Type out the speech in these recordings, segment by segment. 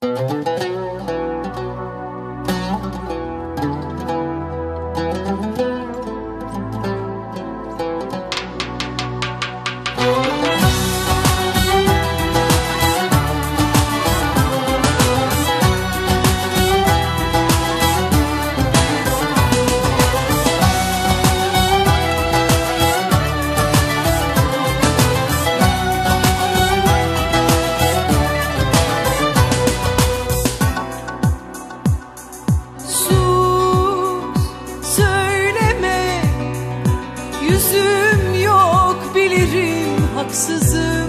Yüzüm yok bilirim haksızım.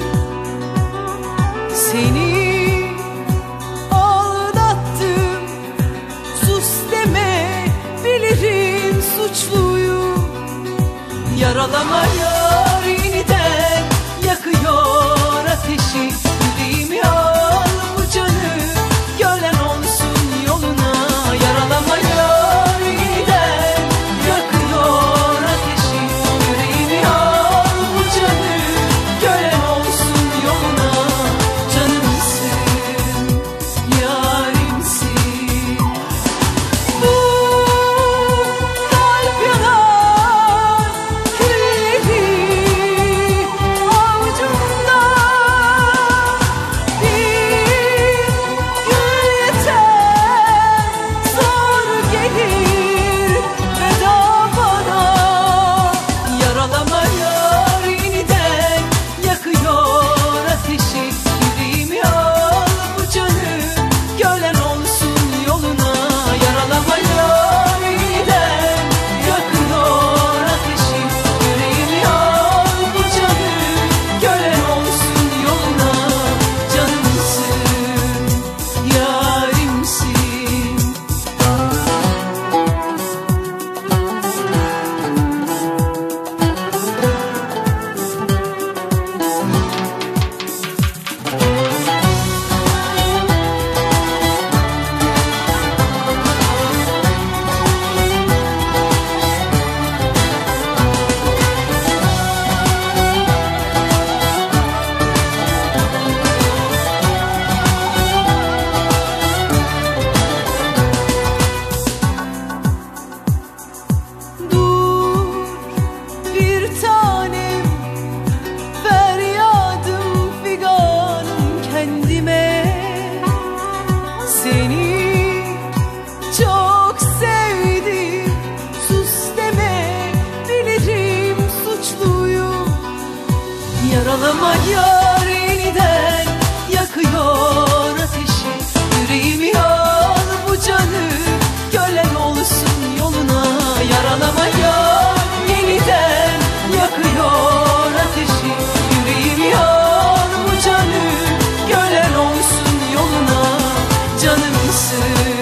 Seni aldattım, sus deme bilirim suçluyum. Yaralamaya yeniden yakıyor ateşi yüreğimi, al bu canı gölen olsun yoluna. Yaralamaya yeniden yakıyor ateşi yüreğimi, al bu canı gölen olsun yoluna. Canımsın, yarimsin. Bu kalp yanar, külleri avucumda. Bir gün yeter, zor gelir veda bana. Yaralamaya yeniden yakıyor ateşi yüreğimi, al bu canı gölen olsun yoluna. Yaralamaya yeniden yakıyor ateşi yüreğimi, al bu canı gölen olsun yoluna. Canımsın, yarimsin. Dur bir tanem, feryadım figanım kendime. Seni çok sevdim, sus deme bilirim suçluyum. Yaralamaya yeniden yakıyor ateşi yüreğimi, al bu canı gölen olsun yoluna. Yaralamaya yeniden yakıyor ateşi yüreğimi, al bu canı gölen olsun yoluna. Canımsın,